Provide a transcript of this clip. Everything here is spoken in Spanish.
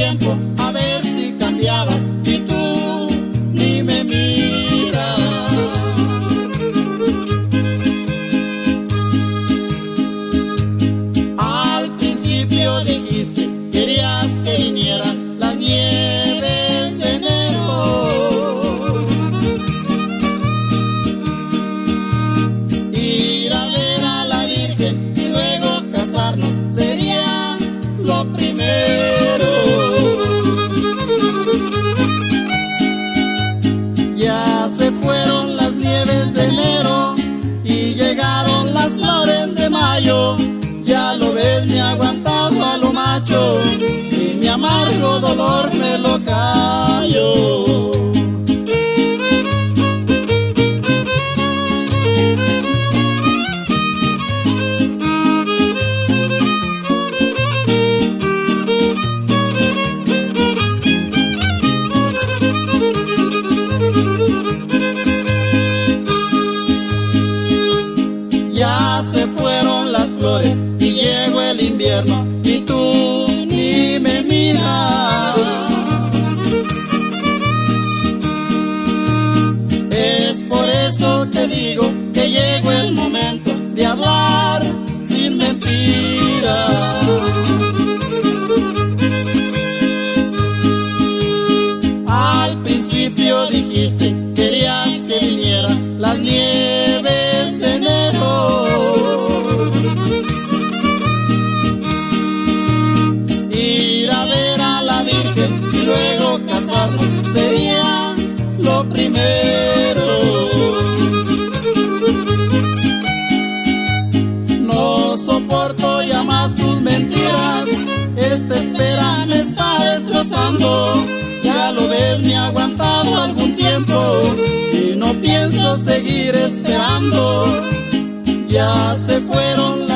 tiempo a ver si cambiabas y tú ni me miras. Al principio dijiste, querías que vinieran las nieves de enero, ir a ver a la Virgen y luego casarnos sería lo primero. Ya se fueron las nieves de enero y llegaron las flores de mayo. Ya lo ves, me he aguantado a lo macho y mi amargo dolor me lo callo. Ya se fueron las flores y llegó el invierno y tú ni me miras. Es por eso que digo que llegó el momento de hablar sin mentiras. Al principio dijiste, querías que vinieran las nieves de enero, ir a ver a la Virgen y luego casarnos sería lo primero. No soporto ya más tus mentiras, esta espera me está destrozando. Ya lo ves, me he aguantado algún tiempo y no pienso seguir esperando. Ya se fueron